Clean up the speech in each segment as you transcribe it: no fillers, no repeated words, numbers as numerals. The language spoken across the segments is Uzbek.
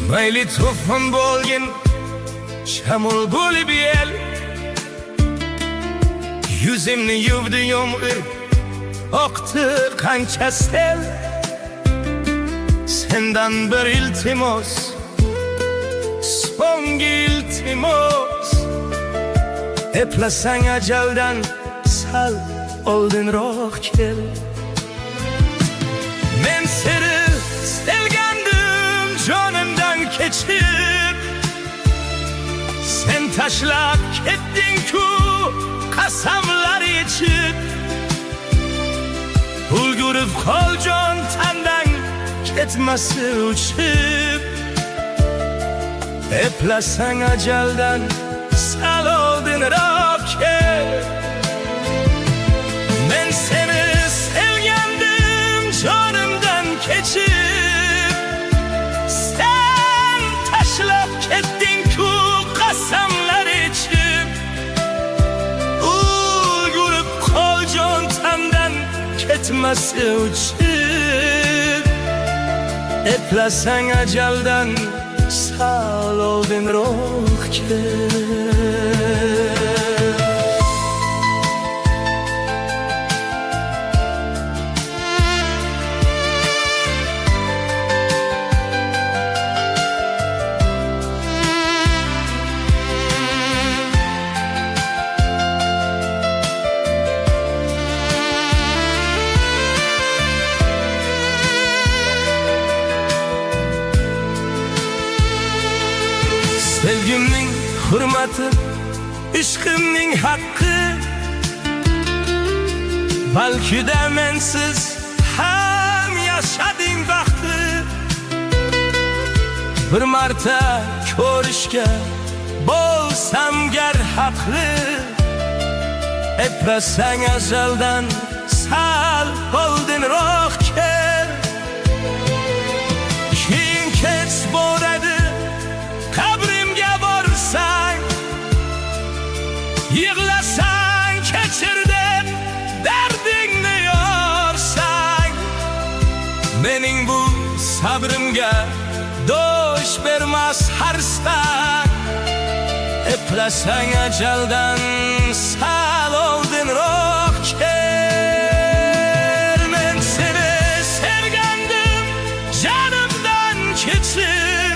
Mayli to'fon bo'lgin shamol bo'lib el, yuzimni yuvdi yomg'ir, oqdi qancha sel. Sendan bir iltimos, so'nggi iltimos, eplasang ajaldan sal oldinroq kel. Men seni sevgandim jonimdan kechib, sen tashlab ketding-ku qasamlar ichib. Ulgurib qol jon tandan ketmasi uchib, eplasang ajaldan sal oldinroq kel. Men seni sevgandim jonimdan kechib, sen tashlab ketding-ku qasamlar ichib. Ulgurib qol jon tandan ketmasi uchib, eplasang ajaldan sal oldinroq kel. Sevgimning hurmati, ishqimning haqqi, balki de mensiz ham yashading baxtli. Bir marta ko'rishga bo'lsam gar haqli, eplasang ajaldan sal oldinroq kel. Keyin kech boradi qabrimga borsang, yig'lasang kechir deb dardingni yorsang. Mening bu sabrimga dosh bermas har istak, eplasang ajaldan sal oldinroq kel. Men seni sevgandim jonimdan kechib,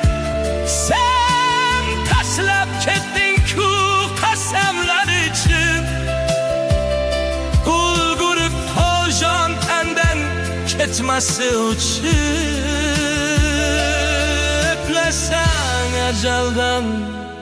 sen tashlab ketding-ku qasamlar ichib. Ulgurib qol jon tandan ketmasi uchib, eplasang ajaldan